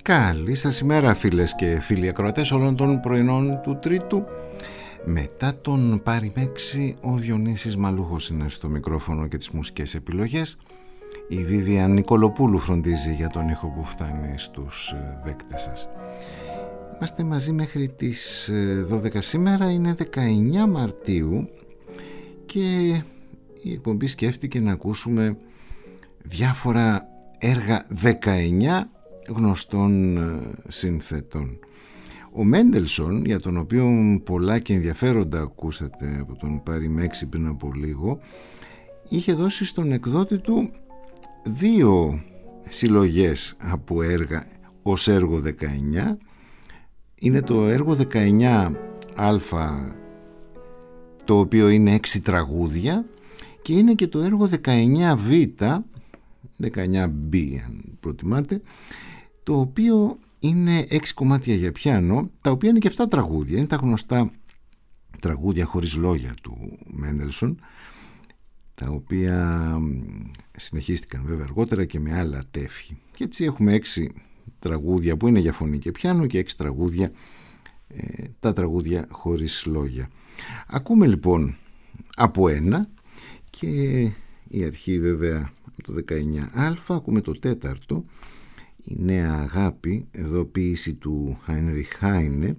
Καλή σας ημέρα φίλες και φίλοι ακροατές όλων των πρωινών του Τρίτου. Μετά τον Πάρη Μέξη, ο Διονύσης Μαλούχος είναι στο μικρόφωνο και τις μουσικές επιλογές. Η Βίβιαν Νικολοπούλου φροντίζει για τον ήχο που φτάνει στους δέκτες σας. Είμαστε μαζί μέχρι τις 12 σήμερα, είναι 19 Μαρτίου και η εκπομπή σκέφτηκε να ακούσουμε διάφορα έργα 19 γνωστών συνθετών. Ο Μέντελσον, για τον οποίο πολλά και ενδιαφέροντα ακούσατε από τον Πάρη Μέξη πριν από λίγο, είχε δώσει στον εκδότη του 2 συλλογές από έργα ως έργο 19. Είναι το έργο 19α, το οποίο είναι 6 τραγούδια, και είναι και το έργο 19β, 19b αν προτιμάτε, το οποίο είναι 6 κομμάτια για πιάνο, τα οποία είναι και 7 τραγούδια. Είναι τα γνωστά τραγούδια χωρίς λόγια του Μέντελσον, τα οποία συνεχίστηκαν βέβαια αργότερα και με άλλα τεύχη. Και έτσι έχουμε 6 τραγούδια που είναι για φωνή και πιάνο και 6 τραγούδια, τα τραγούδια χωρίς λόγια. Ακούμε λοιπόν από ένα, και η αρχή βέβαια το 19α, ακούμε το 4ο, η Νέα Αγάπη, εδώ ποίηση του Heinrich Heine,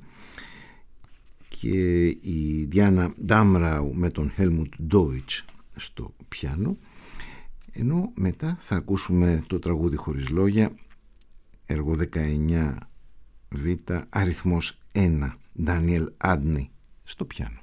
και η Διάννα Ντάμραου με τον Helmut Deutsch στο πιάνο, ενώ μετά θα ακούσουμε το τραγούδι χωρίς λόγια, έργο 19β, αριθμός 1, Daniel Adney στο πιάνο.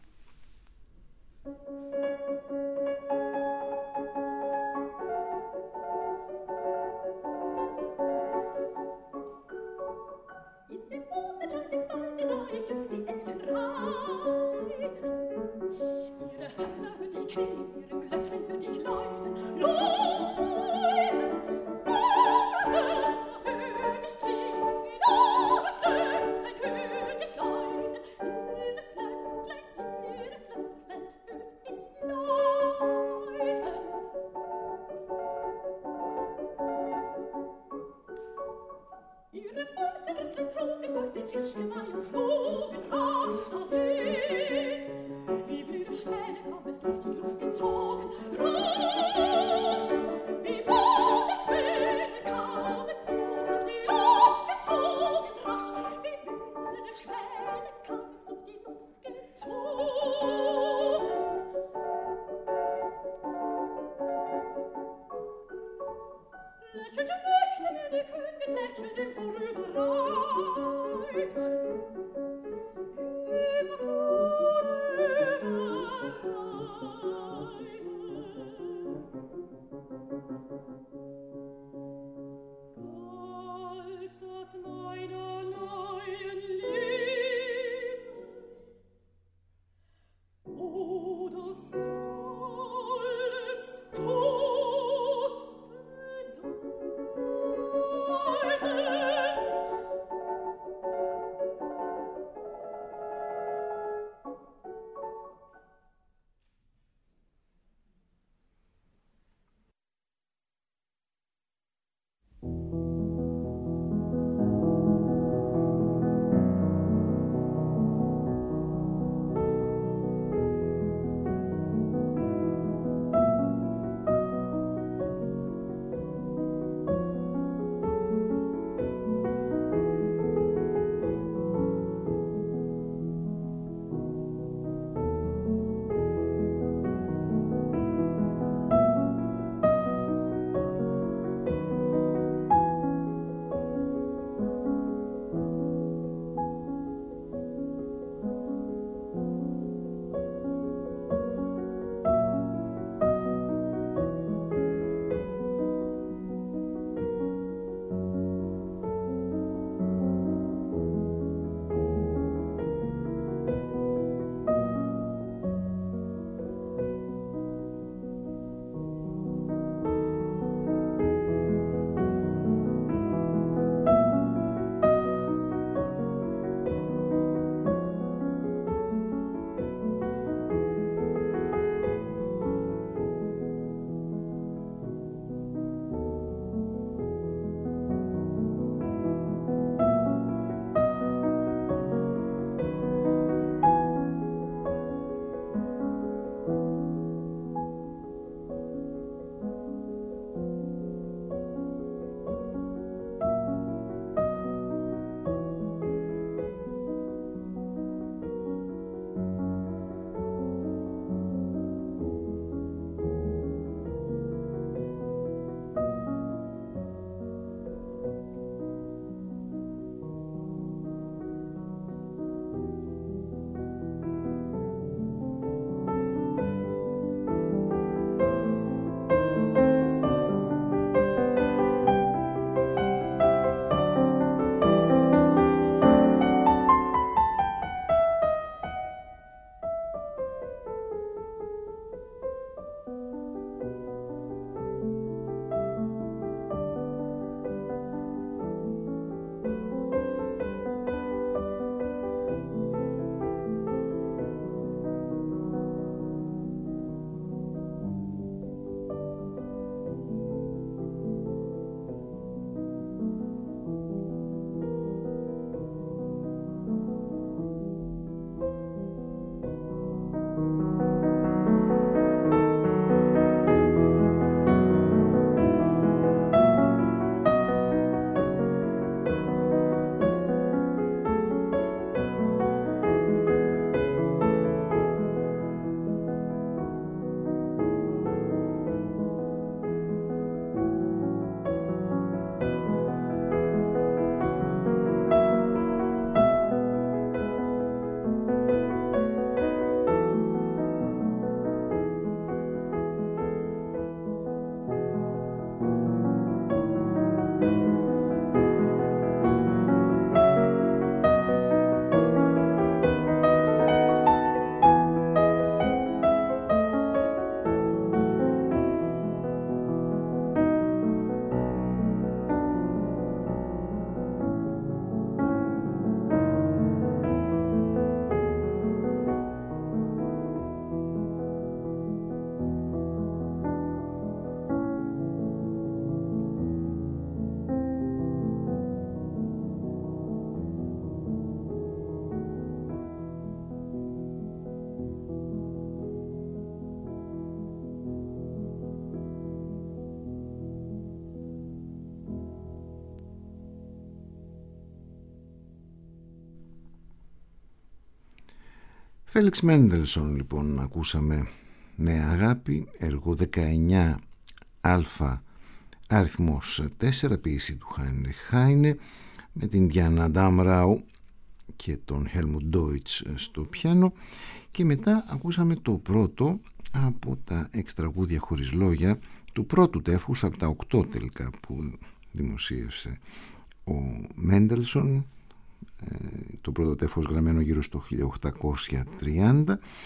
Φέλιξ Μέντελσον λοιπόν ακούσαμε, Νέα Αγάπη, έργο 19α αριθμός 4, ποίηση του Χάινριχ Χάινε, με την Διάννα Ντάμραου και τον Χέλμουντ Ντόιτς στο πιάνο. Και μετά ακούσαμε το πρώτο από τα 6 τραγούδια χωρίς λόγια του πρώτου τεύχους, από τα 8 τελικά που δημοσίευσε ο Μέντελσον. Το πρώτο τεύχος γραμμένο γύρω στο 1830,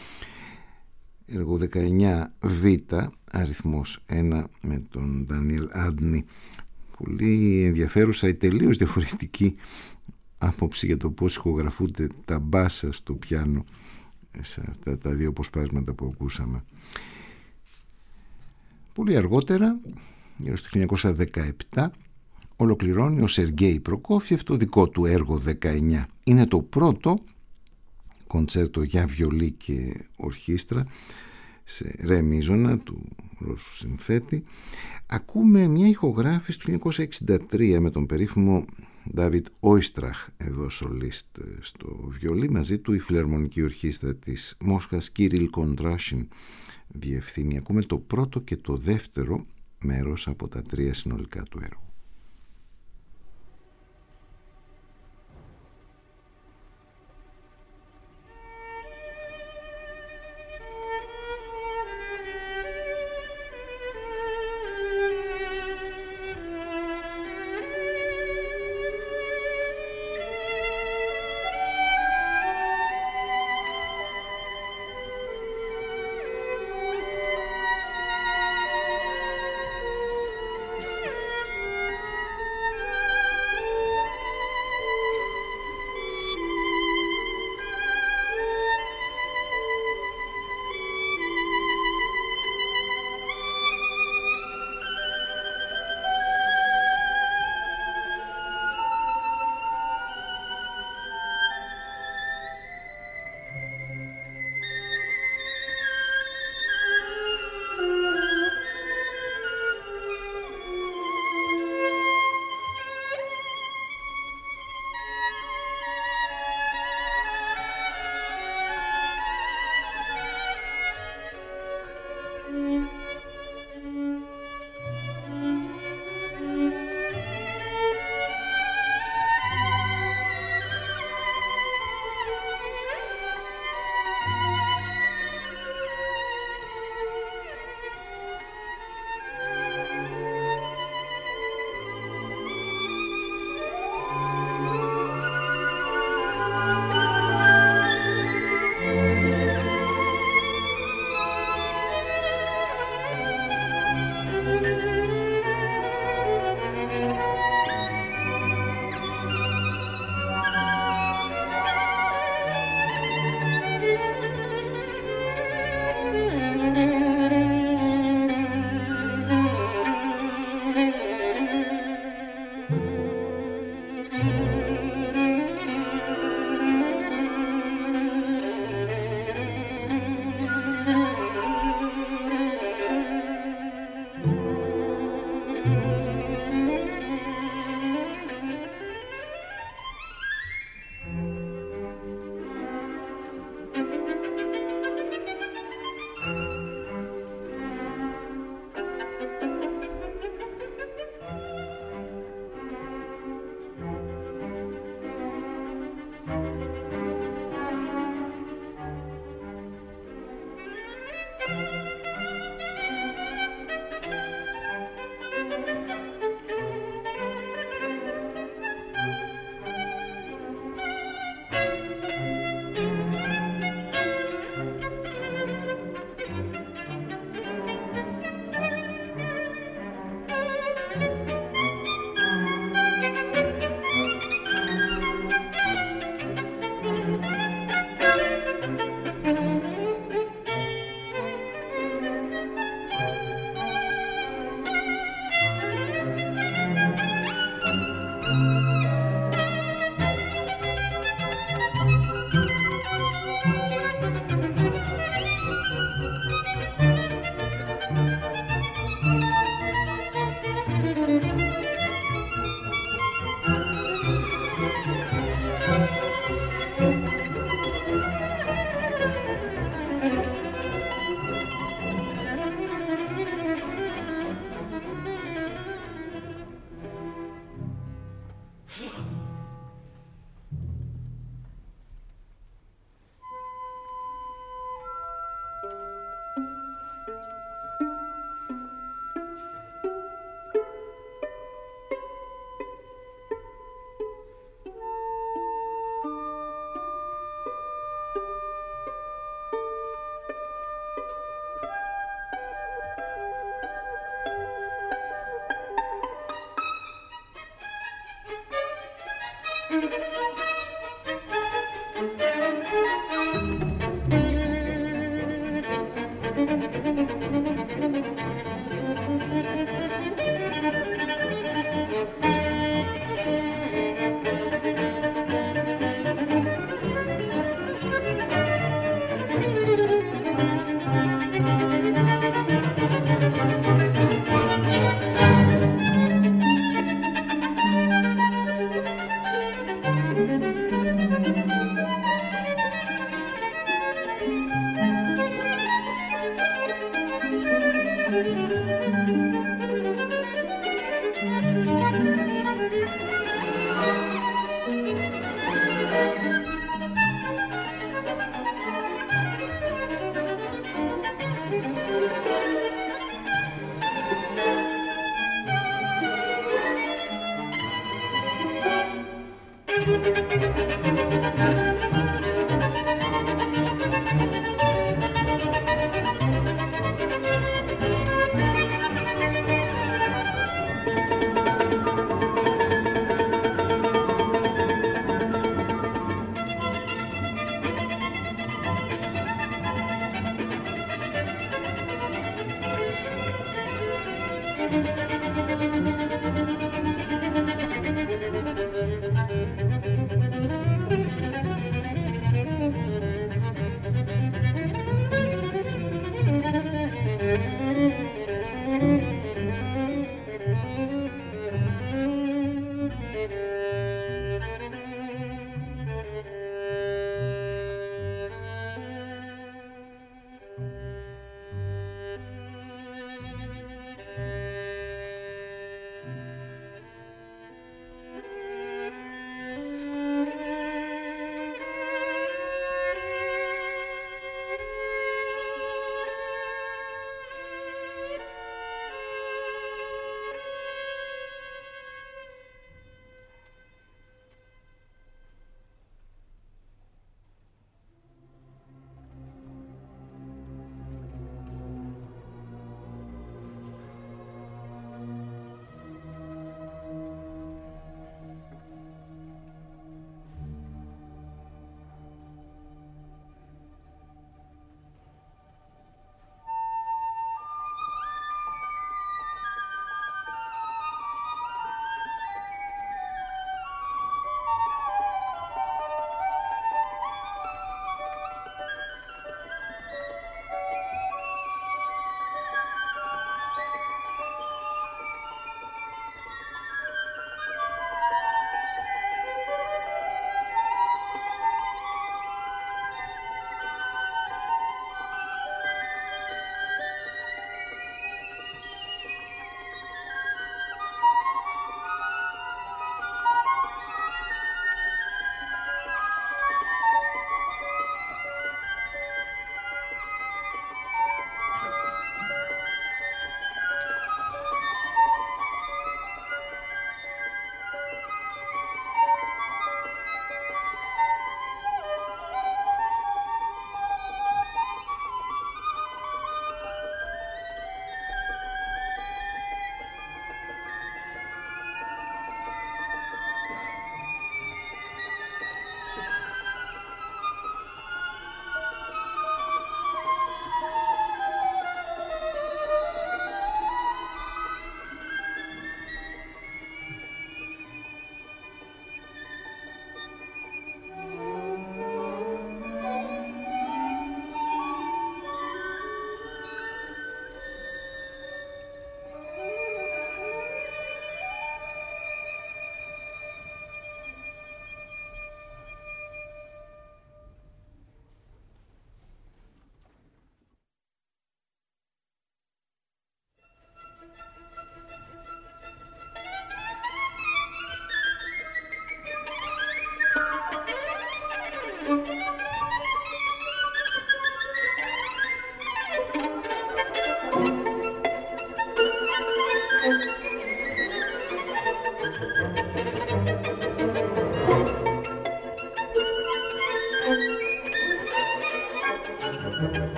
έργο 19β αριθμός 1 με τον Ντανιέλ Άντνη. Πολύ ενδιαφέρουσα η τελείως διαφορετική άποψη για το πώς ηχογραφούνται τα μπάσα στο πιάνο σε αυτά τα δύο αποσπάσματα που ακούσαμε. Πολύ αργότερα, γύρω στο 1917, ολοκληρώνει ο Σεργέη Προκόφιεφ το δικό του έργο 19. Είναι το πρώτο κοντσέρτο για βιολί και ορχήστρα σε ρε μείζωνα του Ρώσου συνθέτη. Ακούμε μια ηχογράφηση του 1963 με τον περίφημο Ντάβιτ Όιστραχ εδώ σολίστ στο βιολί, μαζί του η Φιλαρμονική Ορχήστρα της Μόσχας Κυρίλ Κοντράσιν διευθύνει. Ακούμε το πρώτο και το δεύτερο μέρος από τα 3 συνολικά του έργου.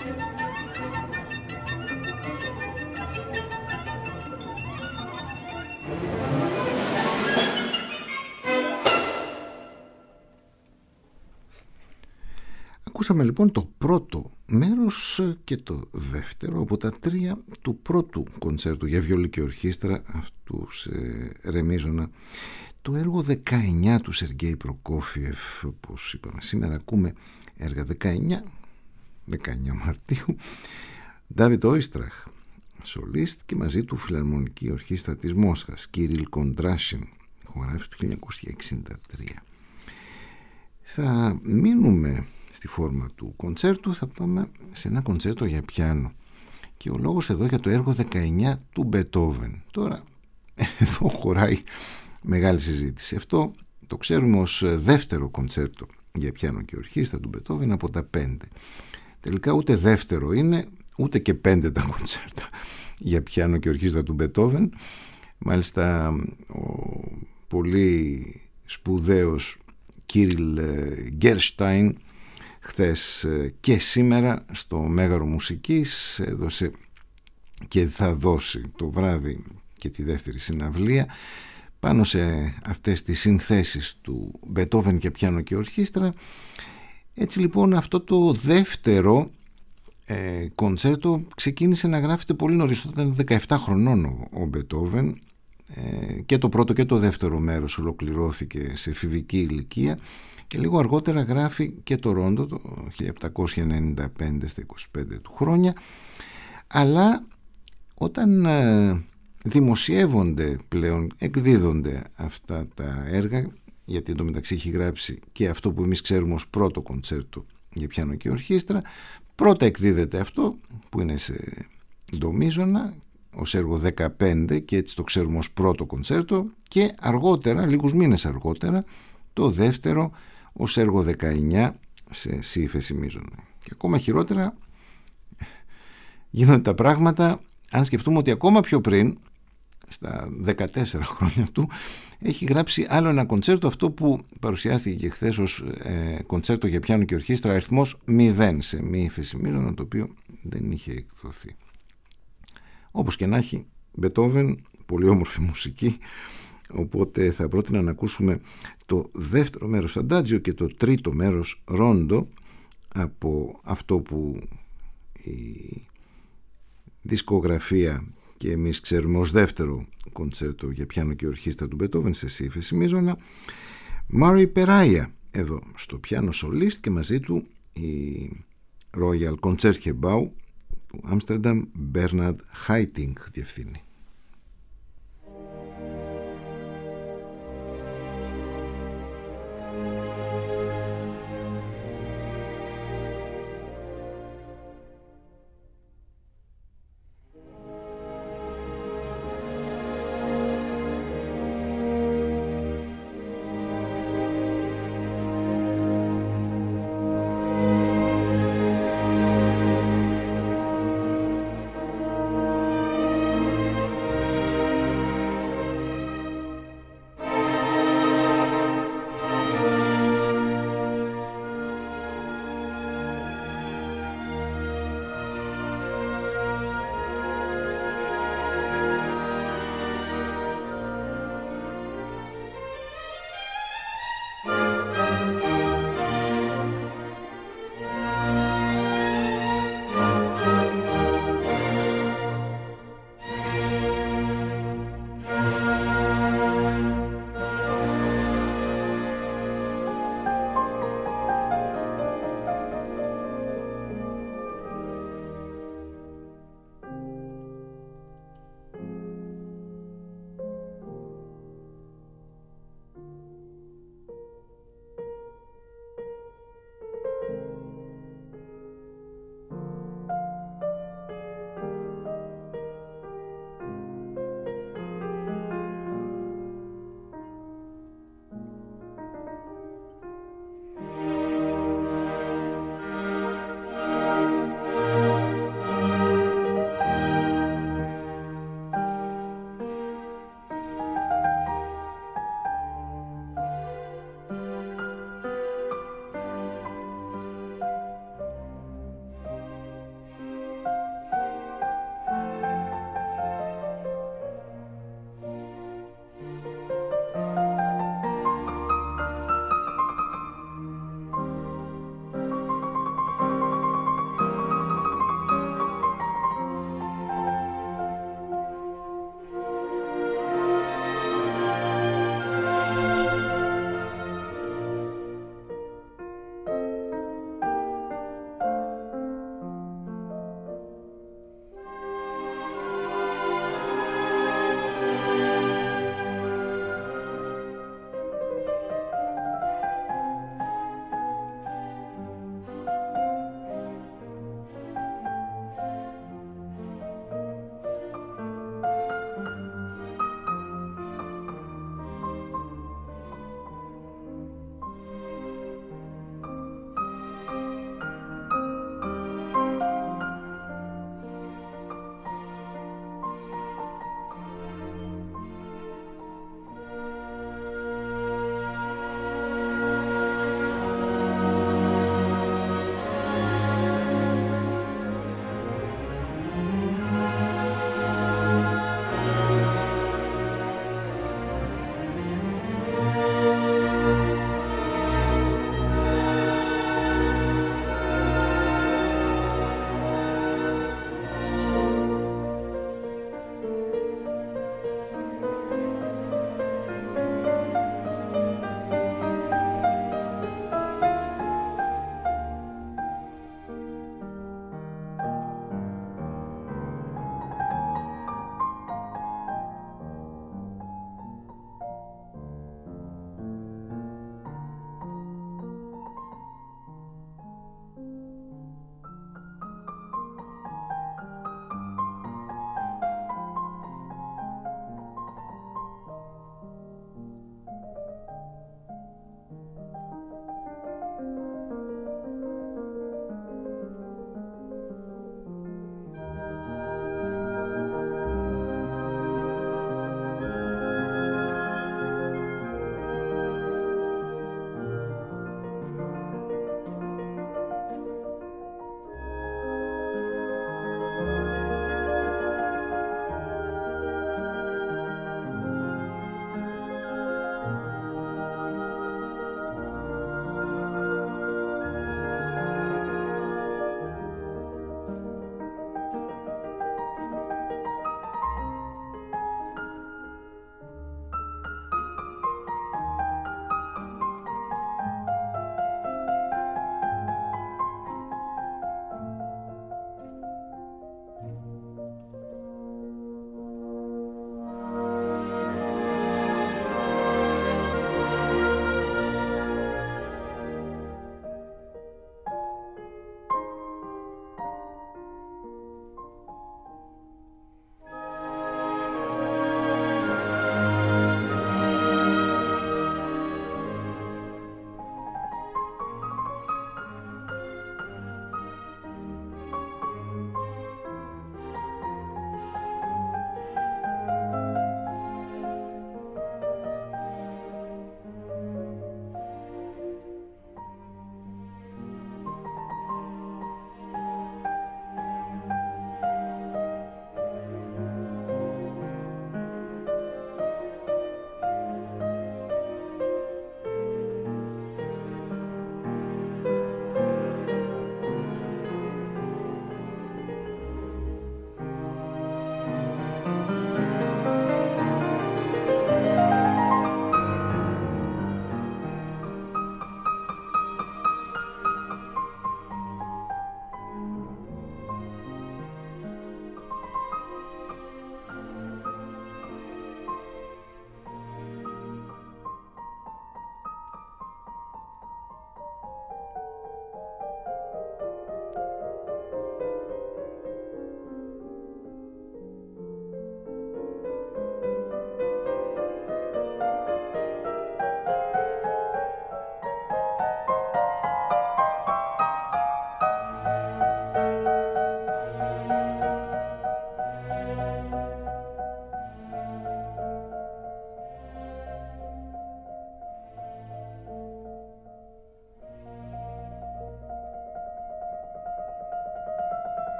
Ακούσαμε λοιπόν το πρώτο μέρος και το δεύτερο από τα τρία του πρώτου κοντσέρτου για βιολί και ορχήστρα αυτού σε ρε μείζωνα, το έργο 19 του Σεργέη Προκόφιεφ. Όπως είπαμε, σήμερα ακούμε έργα 19 Μαρτίου. Ντάβιτ Όιστραχ, σολίστ, και μαζί του Φιλαρμονική Ορχήστρα της Μόσχας, Κυρίλ Κοντράσιν, ηχογράφηση του 1963. Θα μείνουμε στη φόρμα του κοντσέρτου, θα πάμε σε ένα κοντσέρτο για πιάνο, και ο λόγος εδώ για το έργο 19 του Μπετόβεν. Τώρα εδώ χωράει μεγάλη συζήτηση. Αυτό το ξέρουμε ως δεύτερο κοντσέρτο για πιάνο και ορχήστρα του Μπετόβεν από τα 5. Τελικά ούτε δεύτερο είναι, ούτε και 5 τα κοντσέρτα για πιάνο και ορχήστρα του Μπετόβεν. Μάλιστα ο πολύ σπουδαίος Κύριλ Γκέρσταϊν χθες και σήμερα στο Μέγαρο Μουσικής έδωσε και θα δώσει το βράδυ και τη δεύτερη συναυλία πάνω σε αυτές τις συνθέσεις του Μπετόβεν για πιάνο και ορχήστρα. Έτσι λοιπόν αυτό το δεύτερο κοντσέρτο ξεκίνησε να γράφεται πολύ νωρίς, όταν ήταν 17 χρονών ο Μπετόβεν, και το πρώτο και το δεύτερο μέρος ολοκληρώθηκε σε εφηβική ηλικία, και λίγο αργότερα γράφει και το ρόντο το 1795 στα 25 του χρόνια. Αλλά όταν δημοσιεύονται πλέον, εκδίδονται αυτά τα έργα, γιατί εντωμεταξύ έχει γράψει και αυτό που εμείς ξέρουμε ως πρώτο κοντσέρτο για πιάνο και ορχήστρα, πρώτα εκδίδεται αυτό που είναι σε ντο μείζωνα ως έργο 15, και έτσι το ξέρουμε ως πρώτο κοντσέρτο, και αργότερα, λίγους μήνες αργότερα, το δεύτερο ως έργο 19 σε σι ύφεση μείζωνα. Και ακόμα χειρότερα γίνονται τα πράγματα αν σκεφτούμε ότι ακόμα πιο πριν, στα 14 χρόνια του, έχει γράψει άλλο ένα κοντσέρτο, αυτό που παρουσιάστηκε και χθες ως κοντσέρτο για πιάνο και ορχήστρα αριθμός 0 σε μη ύφεση μείζωνα, το οποίο δεν είχε εκδοθεί. Όπως και να έχει, Μπετόβεν, πολύ όμορφη μουσική, οπότε θα πρότεινα να ακούσουμε το δεύτερο μέρος Αντάτζιο και το τρίτο μέρος Ρόντο από αυτό που η δισκογραφία και εμείς ξέρουμε ως δεύτερο κοντσέρτο για πιάνο και ορχήστρα του Μπετόβεν σε σι ύφεση μείζωνα. Μάρι Περάια εδώ στο πιάνο σολίστ, και μαζί του η Royal Concertgebouw του Άμστερνταμ, Μπέρναρντ Χάιτινγκ διευθύνει.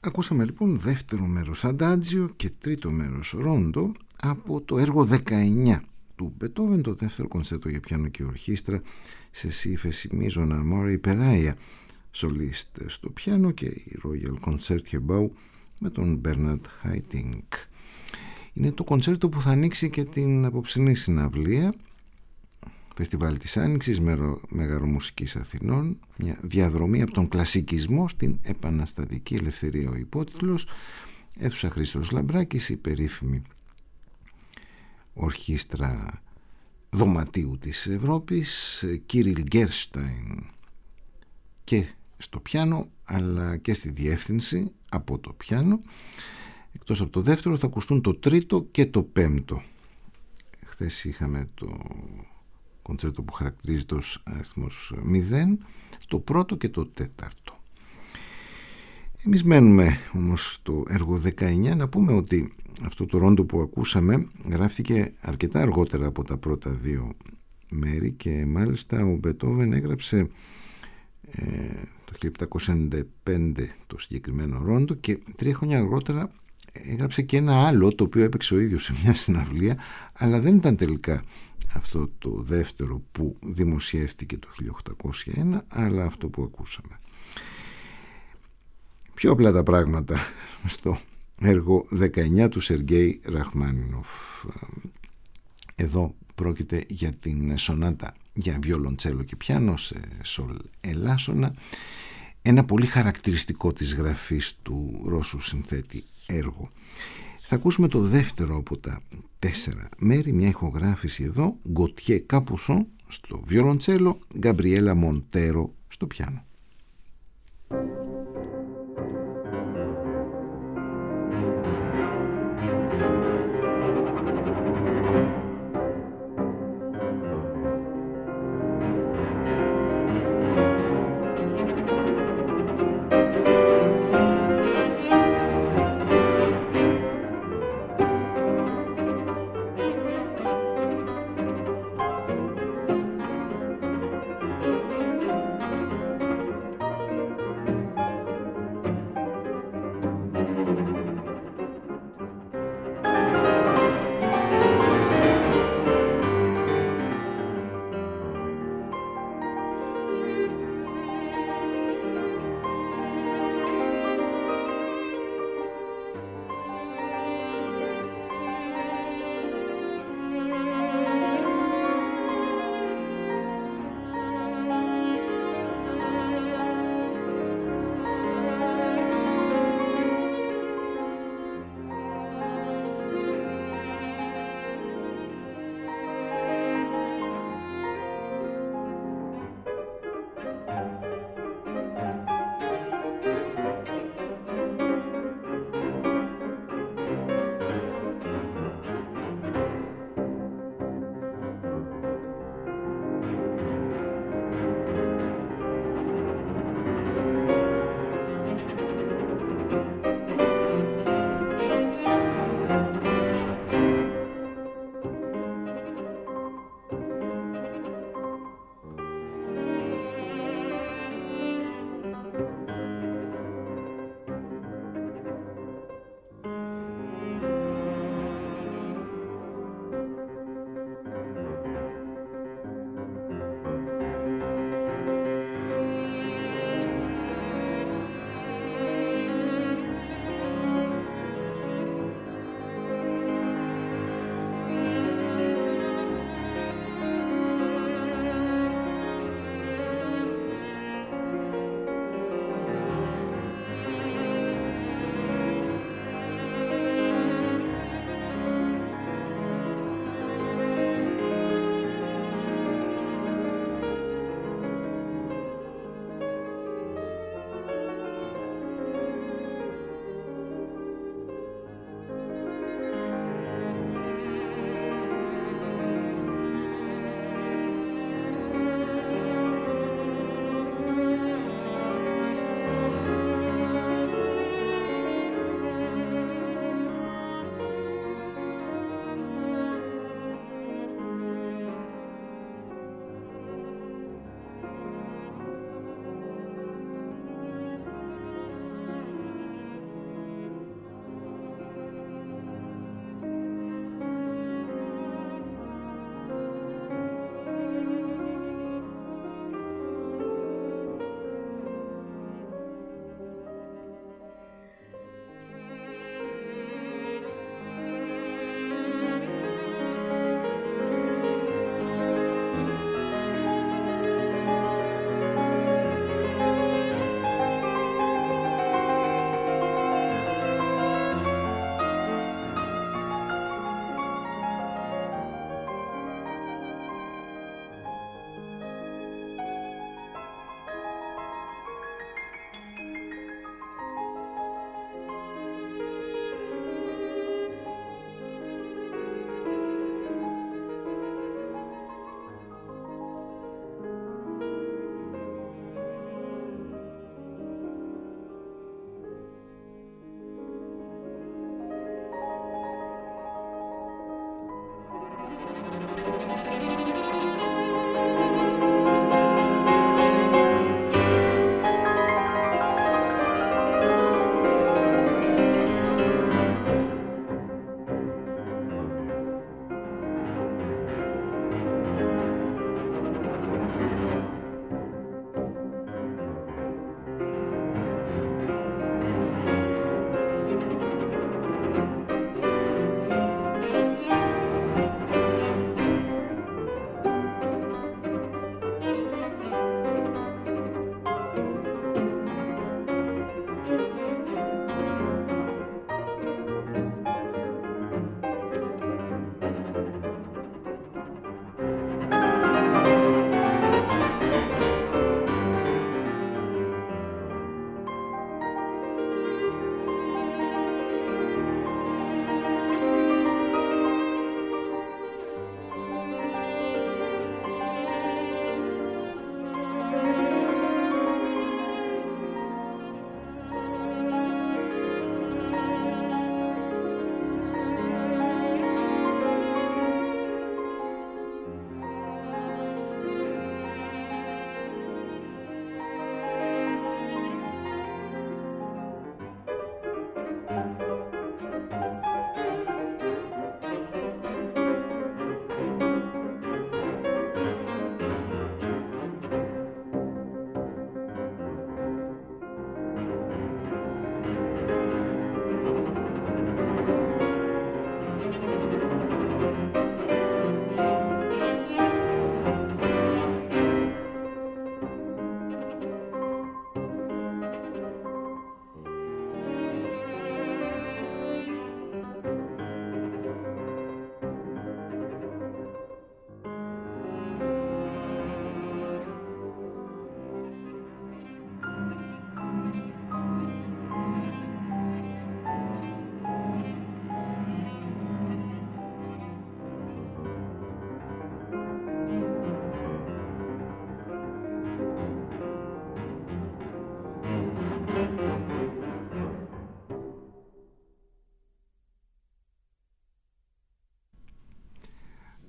Ακούσαμε λοιπόν δεύτερο μέρος Αντάτζιο και τρίτο μέρος Ρόντο από το έργο 19 του Μπετόβεν, το δεύτερο κονσέρτο για πιάνο και ορχήστρα σε σι ύφεση μείζωνα. Μόρι Περάια σολίστ στο πιάνο και η Royal Concertgebouw με τον Μπέρναρντ Χάιτινγκ. Είναι το κονσέρτο που θα ανοίξει και την απόψινή συναυλία Φεστιβάλ της Άνοιξης Μεγαλομουσικής Αθηνών, μια διαδρομή από τον κλασικισμό στην επαναστατική ελευθερία. Ο υπότιτλος, αίθουσα Χρήστος Λαμπράκης, η περίφημη ορχήστρα δωματίου της Ευρώπης, Κίριλ Γκέρσταϊν και στο πιάνο αλλά και στη διεύθυνση από το πιάνο. Εκτός από το δεύτερο θα ακουστούν το τρίτο και το πέμπτο. Χθες είχαμε το κονσέρτο που χαρακτηρίζεται ως αριθμός 0, το πρώτο και το τέταρτο. Εμείς μένουμε όμως στο έργο 19. Να πούμε ότι αυτό το ρόντο που ακούσαμε γράφτηκε αρκετά αργότερα από τα πρώτα δύο μέρη και μάλιστα ο Μπετόβεν έγραψε το 1795 το συγκεκριμένο ρόντο και 3 χρόνια αργότερα έγραψε και ένα άλλο το οποίο έπαιξε ο ίδιος σε μια συναυλία, αλλά δεν ήταν τελικά αυτό το δεύτερο που δημοσιεύτηκε το 1801, αλλά αυτό που ακούσαμε. Πιο απλά τα πράγματα στο έργο 19 του Σεργέη Ραχμάνινοφ. Εδώ πρόκειται για την σονάτα για βιολοντσέλο και πιάνο σε σολ ελάσσονα, ένα πολύ χαρακτηριστικό της γραφής του Ρώσου συνθέτη έργο. Θα ακούσουμε το δεύτερο από τα 4 μέρη, μια ηχογράφηση εδώ, Γκοτιέ Κάπουσον στο βιολοντσέλο, Γκαμπριέλα Μοντέρο στο πιάνο.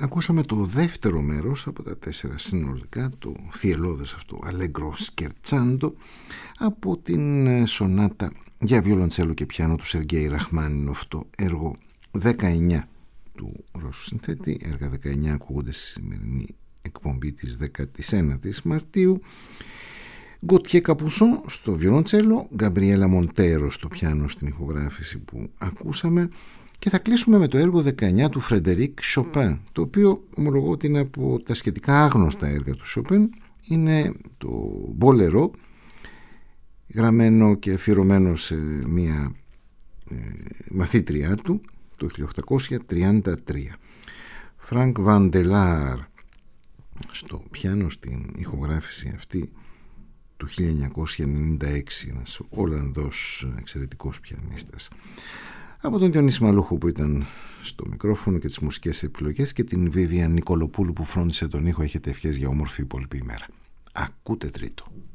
ακούσαμε το δεύτερο μέρος από τα 4 συνολικά, το θυελλώδες αυτό Allegro Scherzando, από την σονάτα για βιολοντσέλο και πιάνο του Σεργέη Ραχμάνινοφ, το έργο 19 του Ρώσου συνθέτη. Έργα 19 ακούγονται στη σημερινή εκπομπή της 19ης Μαρτίου. Γκοτιέ Καπουσό στο βιολοντσέλο, Γκαμπριέλα Μοντέρο στο πιάνο στην ηχογράφηση που ακούσαμε, και θα κλείσουμε με το έργο 19 του Φρεντερίκ Σοπέν, το οποίο ομολογώ ότι είναι από τα σχετικά άγνωστα έργα του Σοπέν. Είναι το Μπολερό, γραμμένο και αφιερωμένο σε μία μαθήτριά του το 1833. Φρανκ Βαντελάρ στο πιάνο στην ηχογράφηση αυτή του 1996, ένας Ολλανδός εξαιρετικός πιανίστας. Από τον Διονύση Μαλούχο που ήταν στο μικρόφωνο και τις μουσικές επιλογές, και την Βίβια Νικολοπούλου που φρόντισε τον ήχο, έχετε ευχές για όμορφη υπόλοιπη ημέρα. Ακούτε τρίτο.